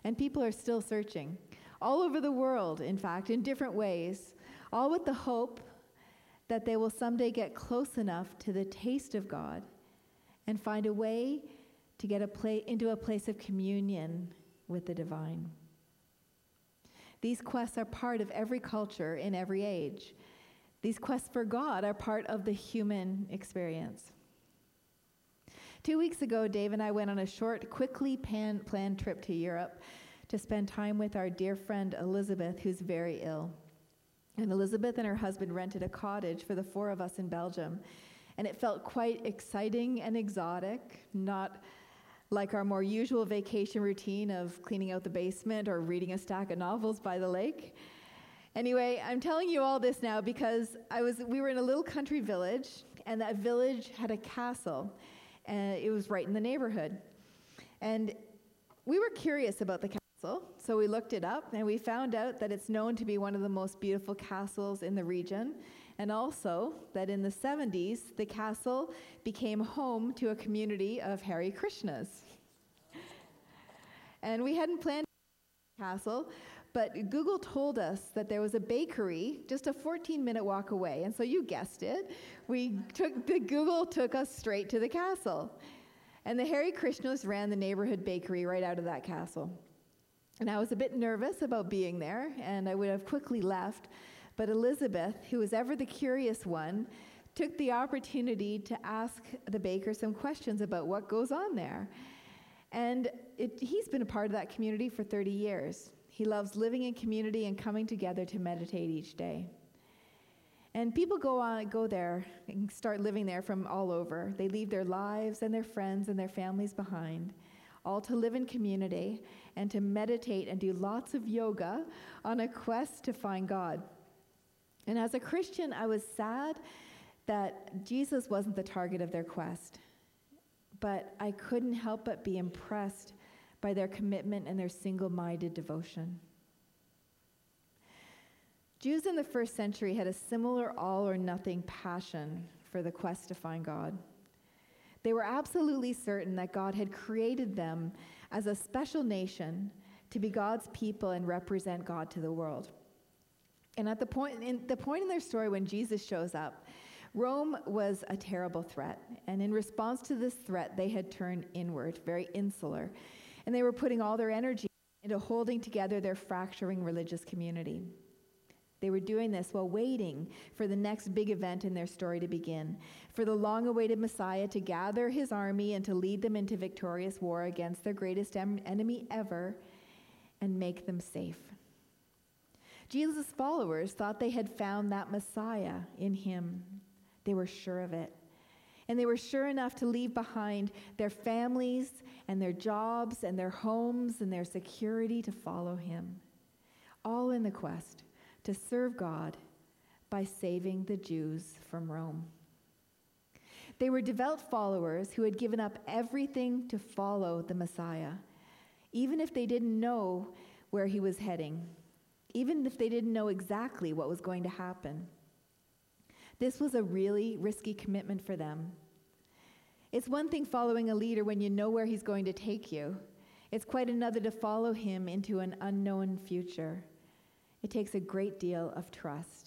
And people are still searching. All over the world, in fact, in different ways, all with the hope that they will someday get close enough to the taste of God and find a way to get into a place of communion with the divine. These quests are part of every culture in every age. These quests for God are part of the human experience. 2 weeks ago, Dave and I went on a short, quickly planned trip to Europe to spend time with our dear friend Elizabeth, who's very ill. And Elizabeth and her husband rented a cottage for the 4 of us in Belgium. And it felt quite exciting and exotic, not like our more usual vacation routine of cleaning out the basement or reading a stack of novels by the lake. Anyway, I'm telling you all this now because we were in a little country village, and that village had a castle, and it was right in the neighborhood. And we were curious about the castle, so we looked it up, and we found out that it's known to be one of the most beautiful castles in the region, and also that in the 70s, the castle became home to a community of Hare Krishnas. And we hadn't planned the castle, but Google told us that there was a bakery just a 14-minute walk away. And so you guessed it, Google took us straight to the castle. And the Hare Krishnas ran the neighborhood bakery right out of that castle. And I was a bit nervous about being there, and I would have quickly left. But Elizabeth, who was ever the curious one, took the opportunity to ask the baker some questions about what goes on there. And he's been a part of that community for 30 years. He loves living in community and coming together to meditate each day. And people go there and start living there from all over. They leave their lives and their friends and their families behind, all to live in community and to meditate and do lots of yoga on a quest to find God. And as a Christian, I was sad that Jesus wasn't the target of their quest. But I couldn't help but be impressed by their commitment and their single-minded devotion. Jews in the first century had a similar all-or-nothing passion for the quest to find God. They were absolutely certain that God had created them as a special nation to be God's people and represent God to the world. And at the point in their story when Jesus shows up, Rome was a terrible threat. And in response to this threat, they had turned inward, very insular. And they were putting all their energy into holding together their fracturing religious community. They were doing this while waiting for the next big event in their story to begin, for the long-awaited Messiah to gather his army and to lead them into victorious war against their greatest enemy ever and make them safe. Jesus' followers thought they had found that Messiah in him. They were sure of it. And they were sure enough to leave behind their families and their jobs and their homes and their security to follow him, all in the quest to serve God by saving the Jews from Rome. They were devout followers who had given up everything to follow the Messiah, even if they didn't know where he was heading, even if they didn't know exactly what was going to happen. This was a really risky commitment for them. It's one thing following a leader when you know where he's going to take you. It's quite another to follow him into an unknown future. It takes a great deal of trust.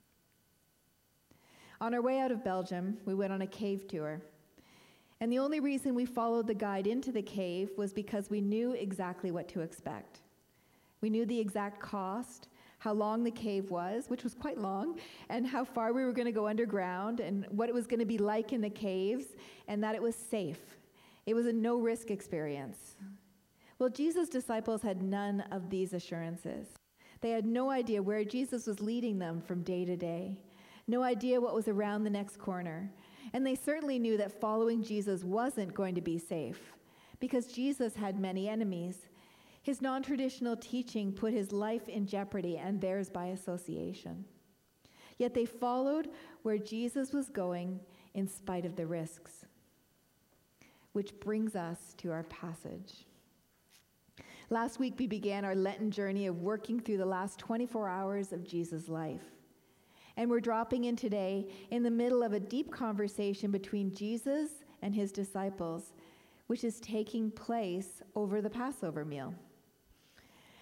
On our way out of Belgium, we went on a cave tour. And the only reason we followed the guide into the cave was because we knew exactly what to expect. We knew the exact cost, how long the cave was, which was quite long, and how far we were going to go underground, and what it was going to be like in the caves, and that it was safe. It was a no-risk experience. Well, Jesus' disciples had none of these assurances. They had no idea where Jesus was leading them from day to day, no idea what was around the next corner. And they certainly knew that following Jesus wasn't going to be safe, because Jesus had many enemies. His non-traditional teaching put his life in jeopardy, and theirs by association. Yet they followed where Jesus was going in spite of the risks. Which brings us to our passage. Last week we began our Lenten journey of working through the last 24 hours of Jesus' life. And we're dropping in today in the middle of a deep conversation between Jesus and his disciples, which is taking place over the Passover meal.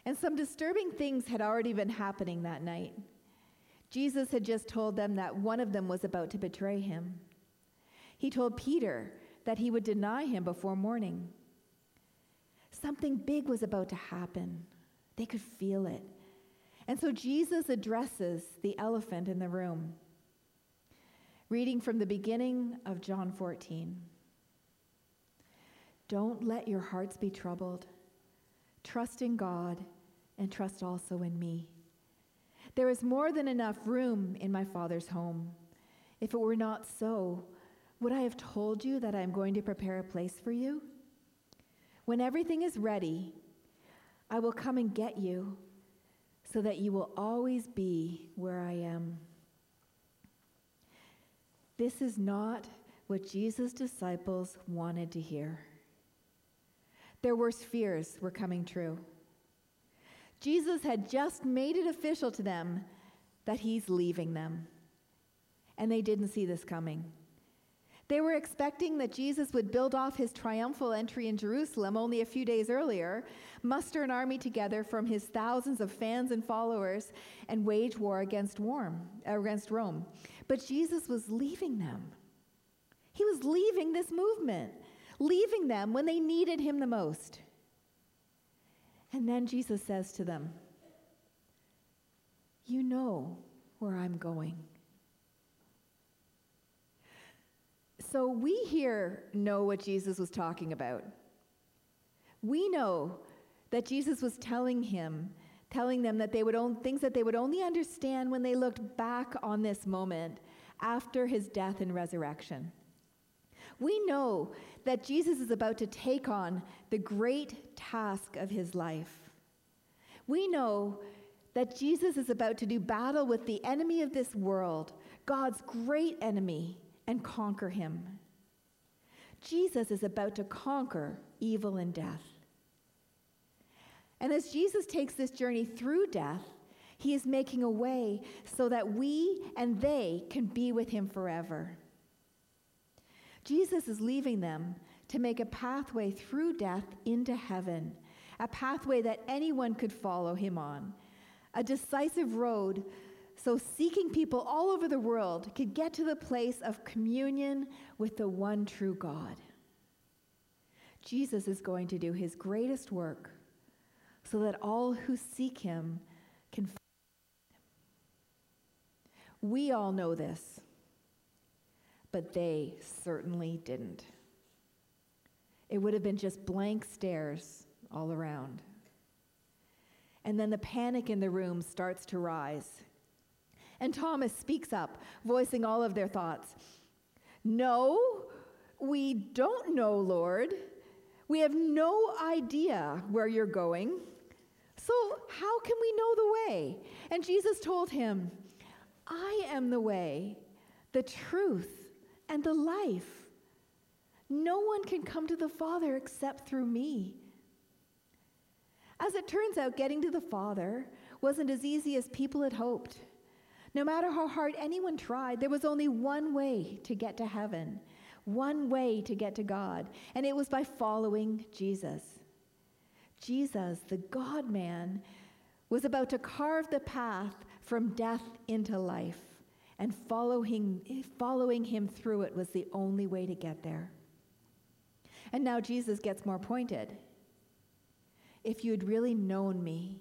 And some disturbing things had already been happening that night. Jesus had just told them that one of them was about to betray him. He told Peter that he would deny him before morning. Something big was about to happen. They could feel it. And so Jesus addresses the elephant in the room. Reading from the beginning of John 14. Don't let your hearts be troubled. Trust in God and trust also in me. There is more than enough room in my Father's home. If it were not so, would I have told you that I am going to prepare a place for you? When everything is ready, I will come and get you so that you will always be where I am. This is not what Jesus' disciples wanted to hear. Their worst fears were coming true. Jesus had just made it official to them that he's leaving them. And they didn't see this coming. They were expecting that Jesus would build off his triumphal entry in Jerusalem only a few days earlier, muster an army together from his thousands of fans and followers, and wage war against Rome. But Jesus was leaving them. He was leaving this movement, leaving them when they needed him the most. And then Jesus says to them, "You know where I'm going." So we here know what Jesus was talking about. We know that Jesus was telling them that they would things that they would only understand when they looked back on this moment after his death and resurrection. We know that Jesus is about to take on the great task of his life. We know that Jesus is about to do battle with the enemy of this world, God's great enemy, and conquer him. Jesus is about to conquer evil and death. And as Jesus takes this journey through death, he is making a way so that we and they can be with him forever. Jesus is leaving them to make a pathway through death into heaven, a pathway that anyone could follow him on, a decisive road so seeking people all over the world could get to the place of communion with the one true God. Jesus is going to do his greatest work so that all who seek him can find him. We all know this, but they certainly didn't. It would have been just blank stares all around. And then the panic in the room starts to rise. And Thomas speaks up, voicing all of their thoughts. "No, we don't know, Lord. We have no idea where you're going. So how can we know the way?" And Jesus told him, "I am the way, the truth, and the life. No one can come to the Father except through me." As it turns out, getting to the Father wasn't as easy as people had hoped. No matter how hard anyone tried, there was only one way to get to heaven, one way to get to God, and it was by following Jesus. Jesus, the God-man, was about to carve the path from death into life, and following him through it was the only way to get there. And now Jesus gets more pointed. "If you'd really known me,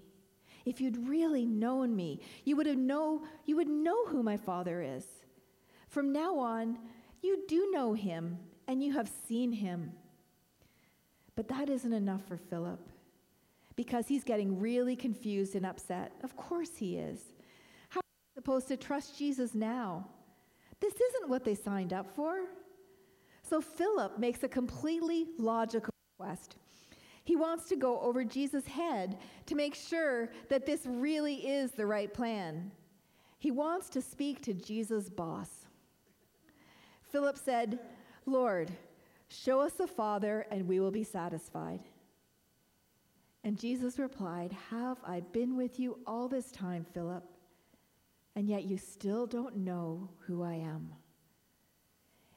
you would know who my Father is. From now on, you do know him, and you have seen him." But that isn't enough for Philip, because he's getting really confused and upset. Of course he is. How are they supposed to trust Jesus now? This isn't what they signed up for. So Philip makes a completely logical request. He wants to go over Jesus' head to make sure that this really is the right plan. He wants to speak to Jesus' boss. Philip said, "Lord, show us the Father and we will be satisfied." And Jesus replied, "Have I been with you all this time, Philip, and yet you still don't know who I am?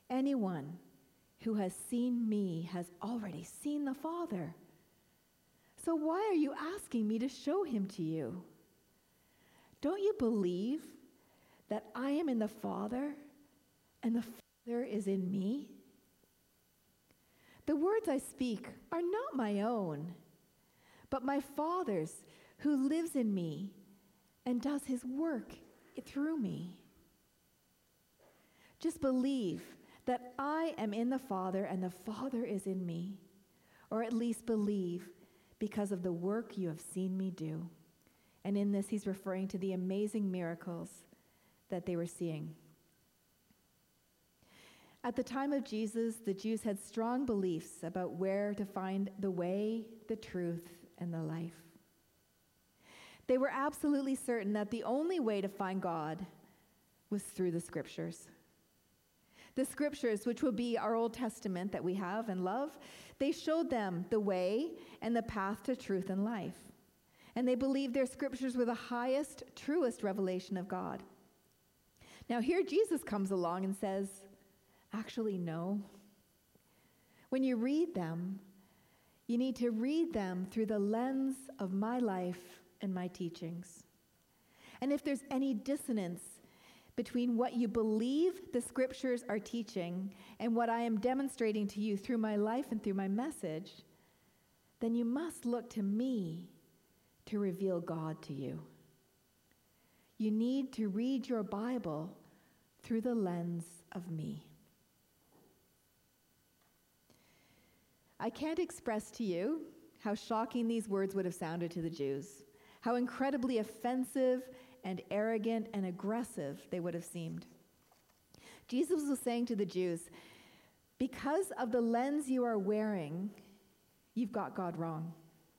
Anyone who has seen me has already seen the Father. So why are you asking me to show him to you? Don't you believe that I am in the Father and the Father is in me? The words I speak are not my own, but my Father's who lives in me and does his work through me. Just believe that I am in the Father and the Father is in me, or at least believe because of the work you have seen me do. And in this, he's referring to the amazing miracles that they were seeing. At the time of Jesus, the Jews had strong beliefs about where to find the way, the truth, and the life. They were absolutely certain that the only way to find God was through the Scriptures. The Scriptures, which will be our Old Testament that we have and love, they showed them the way and the path to truth and life. And they believed their Scriptures were the highest, truest revelation of God. Now here Jesus comes along and says, actually, no. When you read them, you need to read them through the lens of my life and my teachings. And if there's any dissonance between what you believe the Scriptures are teaching and what I am demonstrating to you through my life and through my message, then you must look to me to reveal God to you. You need to read your Bible through the lens of me. I can't express to you how shocking these words would have sounded to the Jews, how incredibly offensive and arrogant and aggressive they would have seemed. Jesus was saying to the Jews, because of the lens you are wearing, you've got God wrong.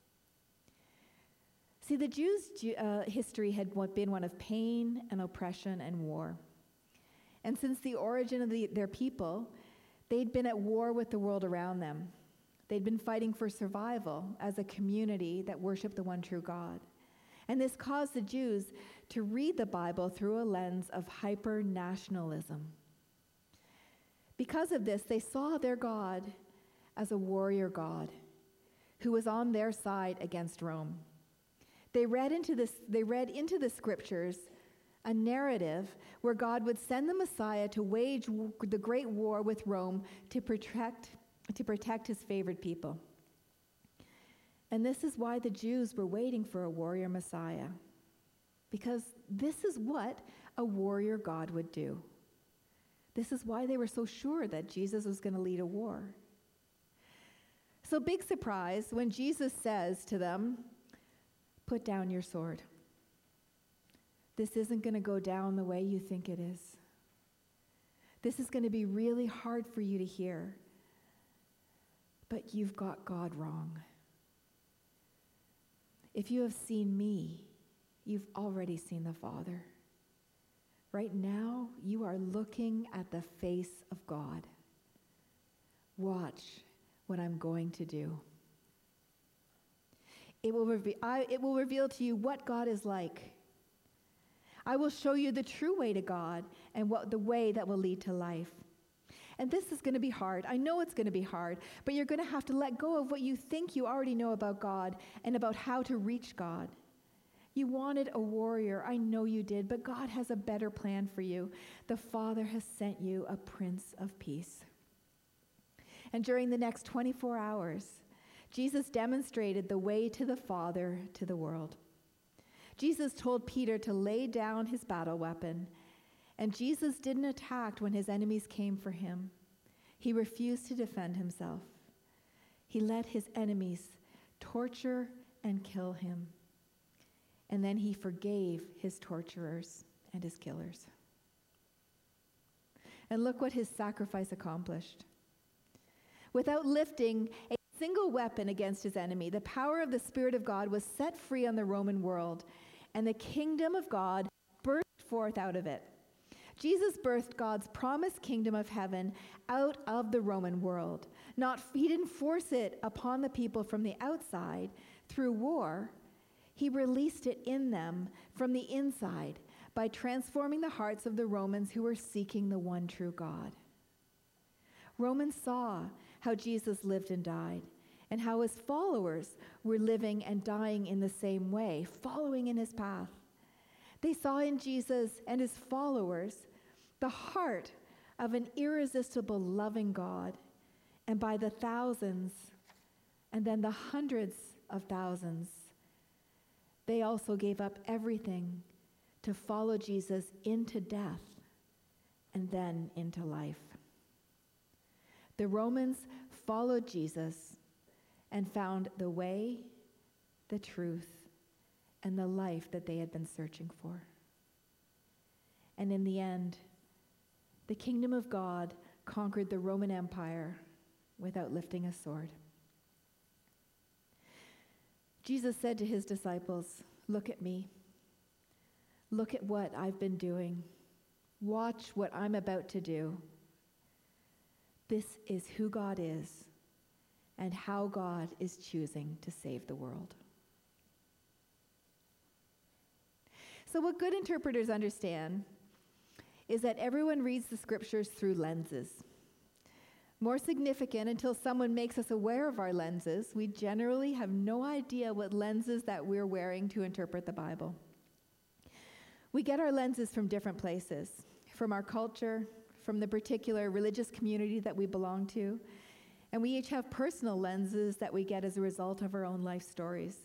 See, the Jews' history had been one of pain and oppression and war. And since the origin of their people, they'd been at war with the world around them. They'd been fighting for survival as a community that worshiped the one true God. And this caused the Jews to read the Bible through a lens of hyper-nationalism. Because of this, they saw their God as a warrior God who was on their side against Rome. They read into the Scriptures a narrative where God would send the Messiah to wage the great war with Rome to protect his favored people. And this is why the Jews were waiting for a warrior Messiah, because this is what a warrior God would do. This is why they were so sure that Jesus was going to lead a war. So big surprise when Jesus says to them, "Put down your sword. This isn't going to go down the way you think it is. This is going to be really hard for you to hear, but you've got God wrong. If you have seen me, you've already seen the Father. Right now, you are looking at the face of God. Watch what I'm going to do. It will reveal to you what God is like. I will show you the true way to God and the way that will lead to life. And this is going to be hard. I know it's going to be hard, but you're going to have to let go of what you think you already know about God and about how to reach God. You wanted a warrior. I know you did, but God has a better plan for you. The Father has sent you a Prince of Peace. And during the next 24 hours, Jesus demonstrated the way to the Father to the world. Jesus told Peter to lay down his battle weapon, and Jesus didn't attack when his enemies came for him. He refused to defend himself. He let his enemies torture and kill him. And then he forgave his torturers and his killers. And look what his sacrifice accomplished. Without lifting a single weapon against his enemy, the power of the Spirit of God was set free on the Roman world, and the kingdom of God burst forth out of it. Jesus birthed God's promised kingdom of heaven out of the Roman world. He didn't force it upon the people from the outside through war. He released it in them from the inside by transforming the hearts of the Romans who were seeking the one true God. Romans saw how Jesus lived and died, and how his followers were living and dying in the same way, following in his path. They saw in Jesus and his followers the heart of an irresistible, loving God. And by the thousands, and then the hundreds of thousands, they also gave up everything to follow Jesus into death and then into life. The Romans followed Jesus and found the way, the truth, and the life that they had been searching for. And in the end, the kingdom of God conquered the Roman Empire without lifting a sword. Jesus said to his disciples, "Look at me. Look at what I've been doing. Watch what I'm about to do. This is who God is and how God is choosing to save the world." So what good interpreters understand is that everyone reads the scriptures through lenses. More significant, until someone makes us aware of our lenses, we generally have no idea what lenses that we're wearing to interpret the Bible. We get our lenses from different places, from our culture, from the particular religious community that we belong to, and we each have personal lenses that we get as a result of our own life stories.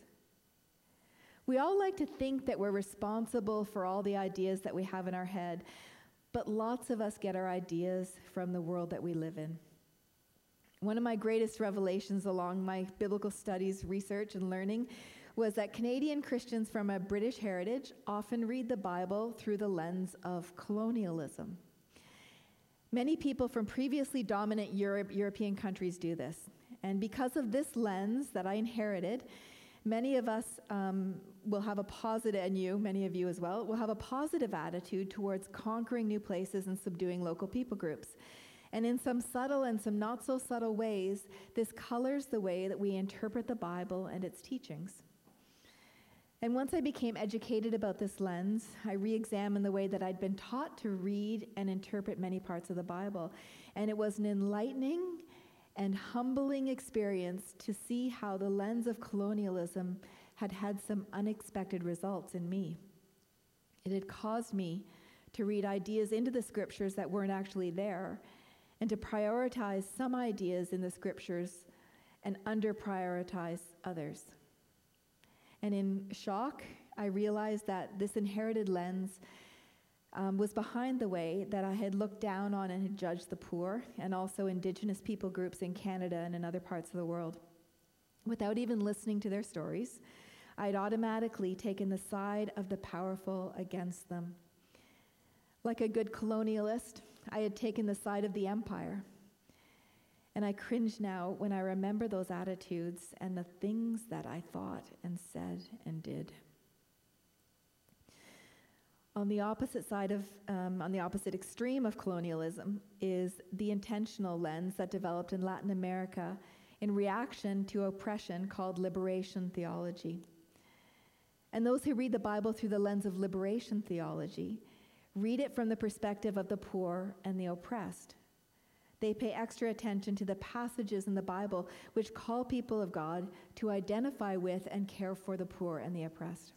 We all like to think that we're responsible for all the ideas that we have in our head, but lots of us get our ideas from the world that we live in. One of my greatest revelations along my biblical studies, research, and learning was that Canadian Christians from a British heritage often read the Bible through the lens of colonialism. Many people from previously dominant European countries do this. And because of this lens that I inherited, many of us will have a positive, and many of you as well, will have a positive attitude towards conquering new places and subduing local people groups. And in some subtle and some not so subtle ways, this colors the way that we interpret the Bible and its teachings. And once I became educated about this lens, I re-examined the way that I'd been taught to read and interpret many parts of the Bible. And it was an enlightening and humbling experience to see how the lens of colonialism had had some unexpected results in me. It had caused me to read ideas into the scriptures that weren't actually there, and to prioritize some ideas in the scriptures and under-prioritize others. And in shock, I realized that this inherited lens was behind the way that I had looked down on and had judged the poor, and also Indigenous people groups in Canada and in other parts of the world. Without even listening to their stories, I'd automatically taken the side of the powerful against them. Like a good colonialist, I had taken the side of the empire. And I cringe now when I remember those attitudes and the things that I thought and said and did. On the opposite side of, on the opposite extreme of colonialism is the intentional lens that developed in Latin America in reaction to oppression called liberation theology. And those who read the Bible through the lens of liberation theology read it from the perspective of the poor and the oppressed. They pay extra attention to the passages in the Bible which call people of God to identify with and care for the poor and the oppressed.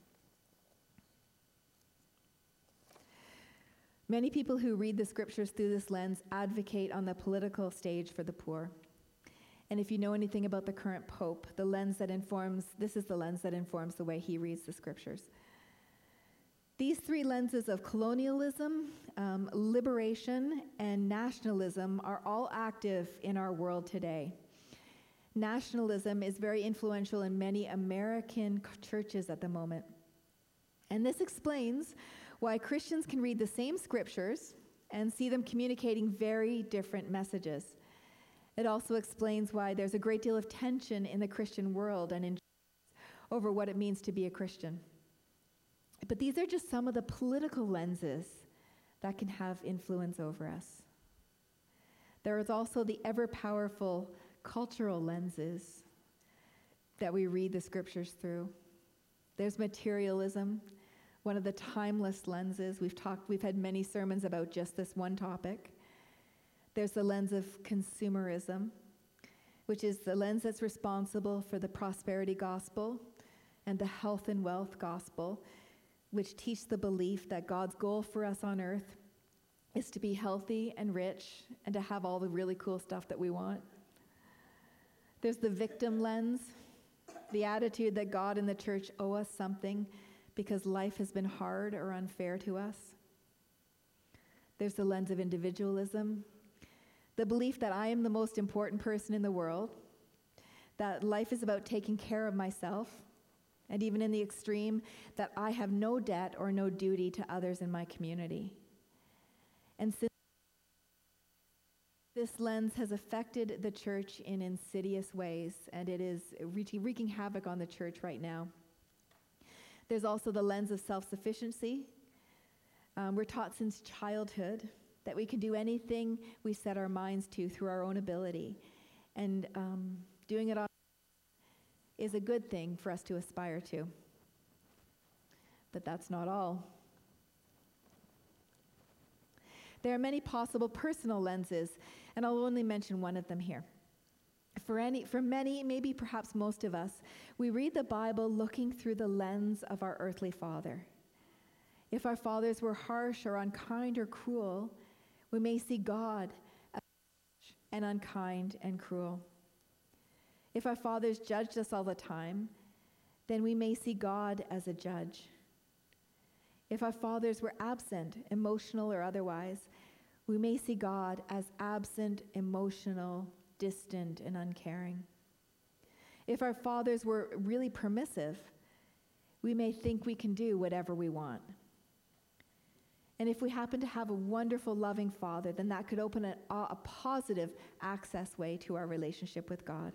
Many people who read the scriptures through this lens advocate on the political stage for the poor. And if you know anything about the current pope, this is the lens that informs the way he reads the scriptures. These three lenses of colonialism, liberation, and nationalism are all active in our world today. Nationalism is very influential in many American churches at the moment. And this explains why Christians can read the same scriptures and see them communicating very different messages. It also explains why there's a great deal of tension in the Christian world and in over what it means to be a Christian. But these are just some of the political lenses that can have influence over us. There is also the ever-powerful cultural lenses that we read the scriptures through. There's materialism, one of the timeless lenses. We've had many sermons about just this one topic. There's the lens of consumerism, which is the lens that's responsible for the prosperity gospel and the health and wealth gospel, which teach the belief that God's goal for us on earth is to be healthy and rich and to have all the really cool stuff that we want. There's the victim lens, the attitude that God and the church owe us something because life has been hard or unfair to us. There's the lens of individualism, the belief that I am the most important person in the world, that life is about taking care of myself, and even in the extreme, that I have no debt or no duty to others in my community. And since this lens has affected the church in insidious ways, and it is wreaking havoc on the church right now. There's also the lens of self-sufficiency. We're taught since childhood that we can do anything we set our minds to through our own ability. And doing it on is a good thing for us to aspire to. But that's not all. There are many possible personal lenses, and I'll only mention one of them here. For many, maybe perhaps most of us, we read the Bible looking through the lens of our earthly father. If our fathers were harsh or unkind or cruel, we may see God as harsh and unkind and cruel. If our fathers judged us all the time, then we may see God as a judge. If our fathers were absent, emotional or otherwise, we may see God as absent, emotional, distant, and uncaring. If our fathers were really permissive, we may think we can do whatever we want. And if we happen to have a wonderful, loving father, then that could open a positive access way to our relationship with God.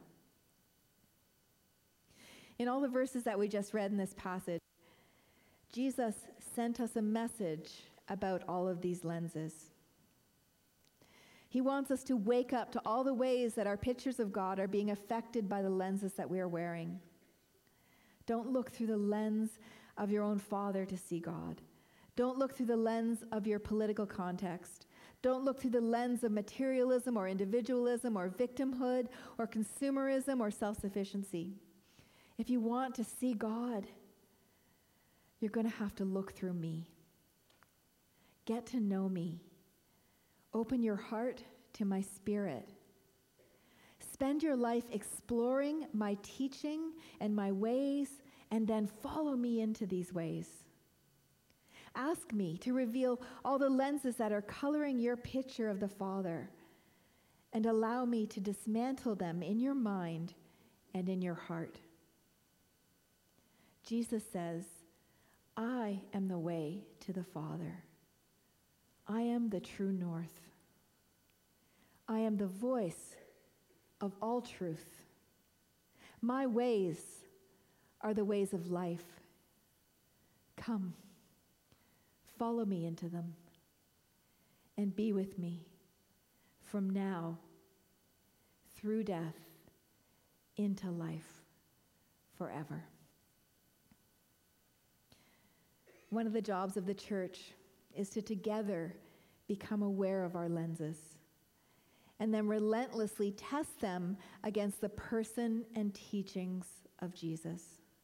In all the verses that we just read in this passage, Jesus sent us a message about all of these lenses. He wants us to wake up to all the ways that our pictures of God are being affected by the lenses that we are wearing. Don't look through the lens of your own father to see God. Don't look through the lens of your political context. Don't look through the lens of materialism or individualism or victimhood or consumerism or self-sufficiency. If you want to see God, you're going to have to look through me. Get to know me. Open your heart to my spirit. Spend your life exploring my teaching and my ways, and then follow me into these ways. Ask me to reveal all the lenses that are coloring your picture of the Father, and allow me to dismantle them in your mind and in your heart. Jesus says, I am the way to the Father. I am the true north. I am the voice of all truth. My ways are the ways of life. Come, follow me into them, and be with me from now through death into life forever. One of the jobs of the church is to together become aware of our lenses and then relentlessly test them against the person and teachings of Jesus.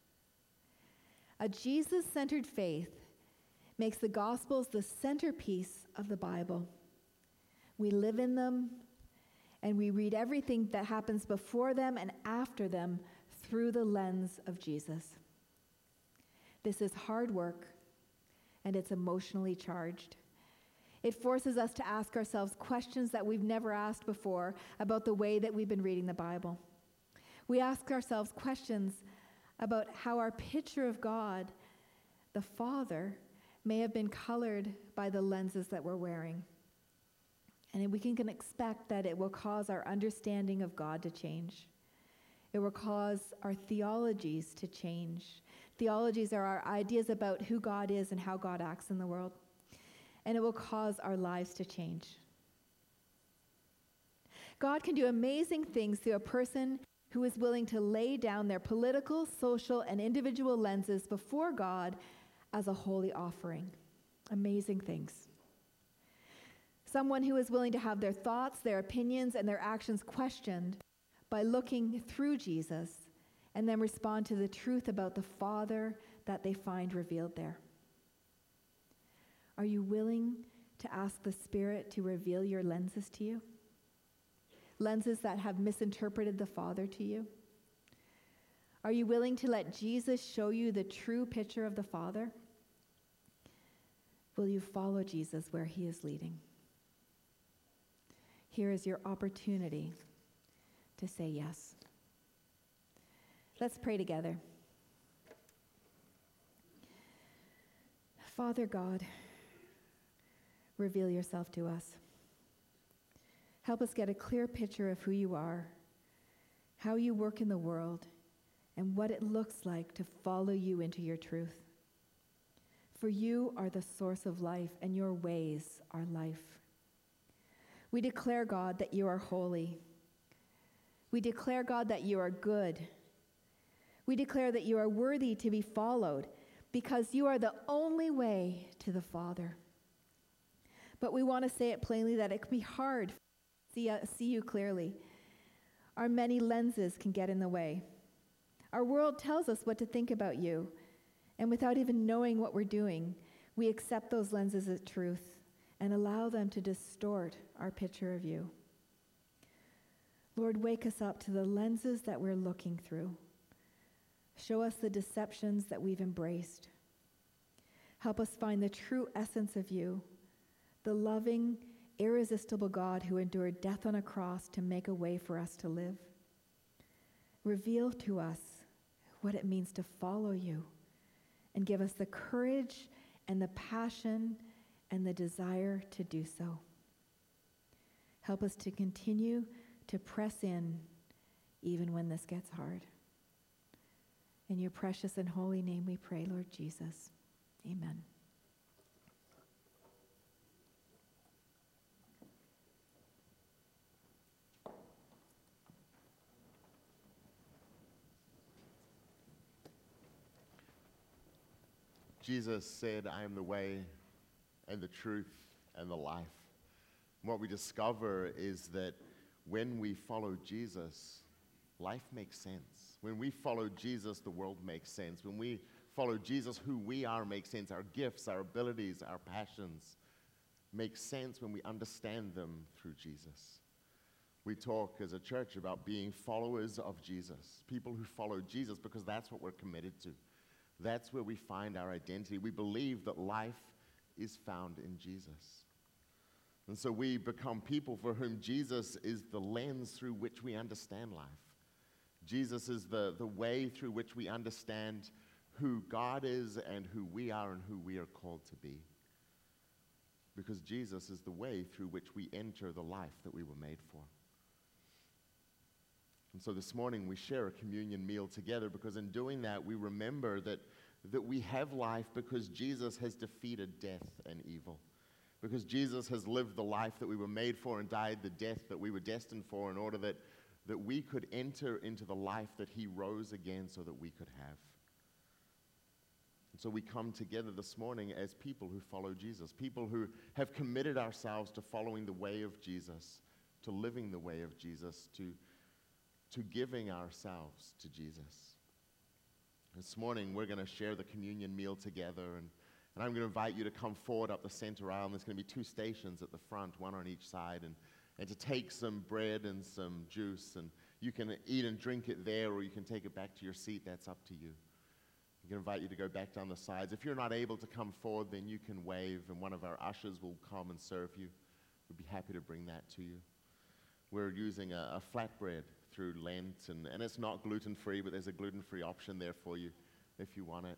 A Jesus-centered faith makes the Gospels the centerpiece of the Bible. We live in them, and we read everything that happens before them and after them through the lens of Jesus. This is hard work, and it's emotionally charged. It forces us to ask ourselves questions that we've never asked before about the way that we've been reading the Bible. We ask ourselves questions about how our picture of God, the Father, may have been colored by the lenses that we're wearing. And we can expect that it will cause our understanding of God to change. It will cause our theologies to change. Theologies are our ideas about who God is and how God acts in the world. And it will cause our lives to change. God can do amazing things through a person who is willing to lay down their political, social, and individual lenses before God as a holy offering. Amazing things. Someone who is willing to have their thoughts, their opinions, and their actions questioned by looking through Jesus and then respond to the truth about the Father that they find revealed there? Are you willing to ask the Spirit to reveal your lenses to you? Lenses that have misinterpreted the Father to you? Are you willing to let Jesus show you the true picture of the Father? Will you follow Jesus where he is leading? Here is your opportunity to say yes. Let's pray together. Father God, reveal yourself to us. Help us get a clear picture of who you are, how you work in the world, and what it looks like to follow you into your truth. For you are the source of life, and your ways are life. We declare, God, that you are holy. We declare, God, that you are good. We declare that you are worthy to be followed because you are the only way to the Father. But we want to say it plainly that it can be hard to see you clearly. Our many lenses can get in the way. Our world tells us what to think about you, and without even knowing what we're doing, we accept those lenses as truth and allow them to distort our picture of you. Lord, wake us up to the lenses that we're looking through. Show us the deceptions that we've embraced. Help us find the true essence of you, the loving, irresistible God who endured death on a cross to make a way for us to live. Reveal to us what it means to follow you, and give us the courage and the passion and the desire to do so. Help us to continue to press in even when this gets hard. In your precious and holy name we pray, Lord Jesus. Amen. Jesus said, I am the way and the truth and the life. And what we discover is that when we follow Jesus, life makes sense. When we follow Jesus, the world makes sense. When we follow Jesus, who we are makes sense. Our gifts, our abilities, our passions make sense when we understand them through Jesus. We talk as a church about being followers of Jesus, people who follow Jesus because that's what we're committed to. That's where we find our identity. We believe that life is found in Jesus. And so we become people for whom Jesus is the lens through which we understand life. Jesus is the way through which we understand who God is and who we are and who we are called to be. Because Jesus is the way through which we enter the life that we were made for. And so this morning we share a communion meal together because in doing that we remember that we have life because Jesus has defeated death and evil. Because Jesus has lived the life that we were made for and died the death that we were destined for in order that we could enter into the life that he rose again so that we could have. And so we come together this morning as people who follow Jesus, people who have committed ourselves to following the way of Jesus, to living the way of Jesus, to giving ourselves to Jesus. This morning, we're going to share the communion meal together, and I'm going to invite you to come forward up the center aisle. There's going to be 2 stations at the front, one on each side, and to take some bread and some juice, and you can eat and drink it there, or you can take it back to your seat. That's up to you. I'm going to invite you to go back down the sides. If you're not able to come forward, then you can wave, and one of our ushers will come and serve you. We'd be happy to bring that to you. We're using a flatbread through Lent, and it's not gluten-free, but there's a gluten-free option there for you if you want it.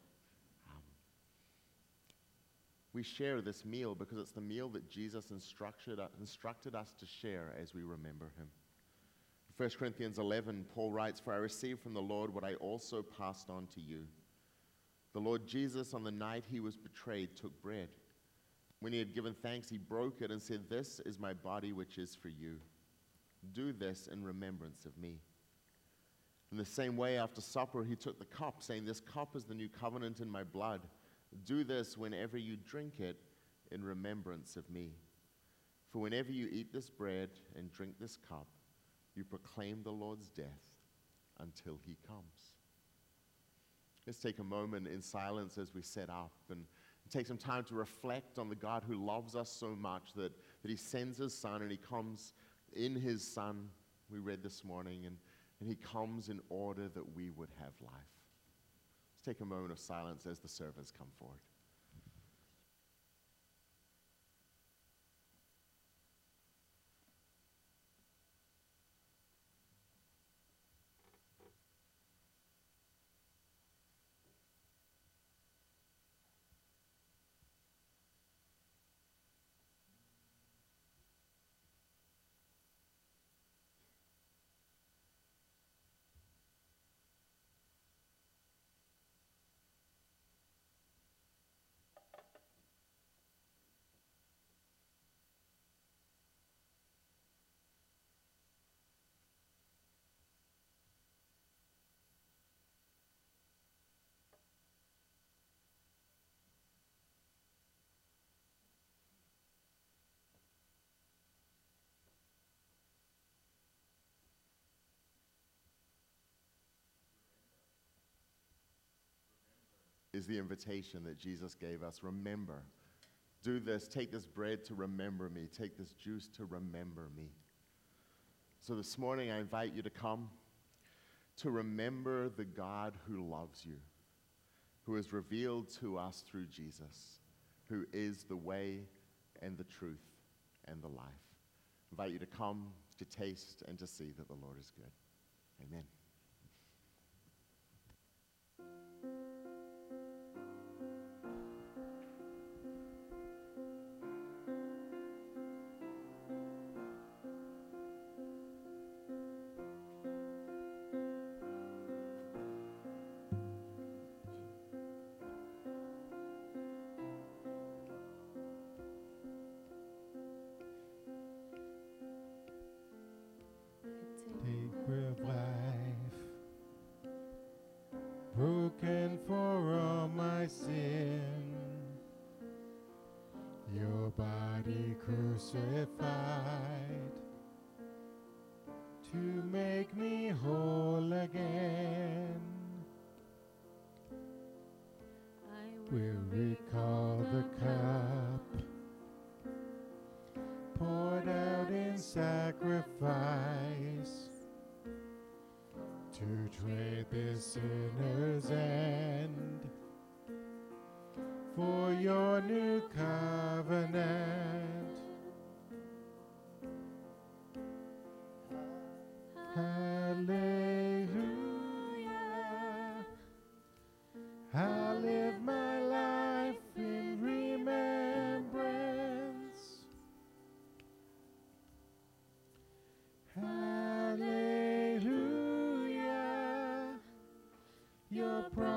We share this meal because it's the meal that Jesus instructed us to share as we remember him. In 1 Corinthians 11, Paul writes, "For I received from the Lord what I also passed on to you. The Lord Jesus, on the night he was betrayed, took bread. When he had given thanks, he broke it and said, 'This is my body which is for you. Do this in remembrance of me.' In the same way, after supper, he took the cup, saying, 'This cup is the new covenant in my blood. Do this whenever you drink it in remembrance of me. For whenever you eat this bread and drink this cup, You proclaim the Lord's death until he comes. Let's take a moment in silence as we set up and take some time to reflect on the God who loves us so much that he sends his Son, and he comes in his Son, we read this morning, and he comes in order that we would have life. Let's take a moment of silence as the servers come forward. Is the invitation that Jesus gave us. Remember. Do this. Take this bread to remember me. Take this juice to remember me. So this morning I invite you to come to remember the God who loves you, who is revealed to us through Jesus, who is the way and the truth and the life. I invite you to come to taste and to see that the Lord is good. Amen. Broken for all my sin, your body crucified to make me whole again. I will recall the cup poured out in sacrifice to trade this sinner's end for your new covenant. Hallelujah. I live my life in remembrance. Hallelujah. Your promise